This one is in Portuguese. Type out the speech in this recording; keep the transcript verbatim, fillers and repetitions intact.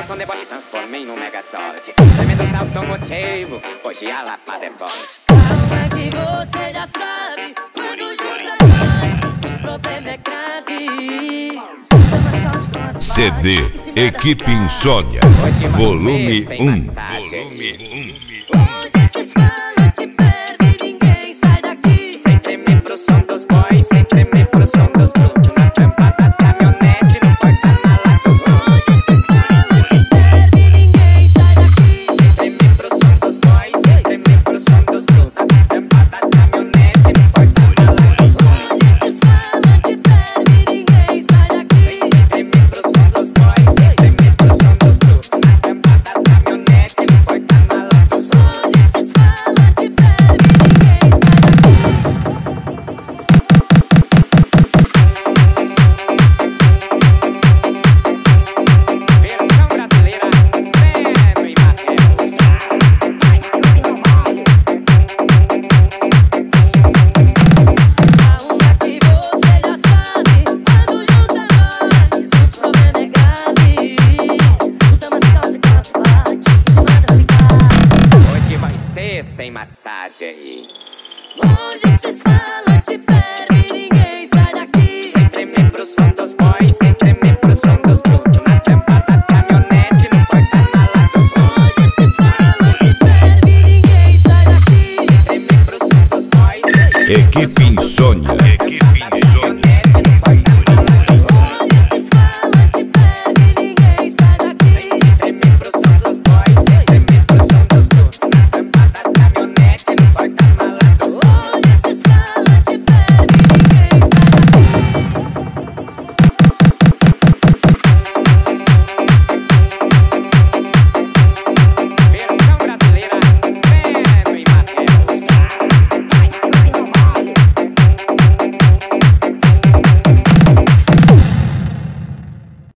coração deboche transformei num megazord. Tremendo salto motivo, hoje a lapada é forte. Calma que você já sabe, quando junta nós, os problemas é grave. C D Equipe Insônia, volume um. Volume um. Onde cês falam de ferve, ninguém sai daqui. Sem tremer pro som dos boys, sem tremer pro som dos brutos. Na tampa das caminhonetes, no porta-mala do som. Onde cês falam de ferve, ninguém sai daqui. Sem tremer pro som dos boys, sem tremer pro som dos brutos. Na tampa das caminhonetes, no porta-mala do som. Onde cês falam de ferve, ninguém sai daqui. Sem tremer pro som dos boys, sem tremer pro som dos brutos. Na tampa das caminhonetes, no porta-mala do som. Onde cês falam de ferve, ninguém sai daqui. Versão brasileira, Breno e Matheus. Calma que você já sabe, quando junta nós, os problemas é grave. Junta mais calma que elas bate, se manda ficar. Hoje vai ser sem massagem. Onde cês falam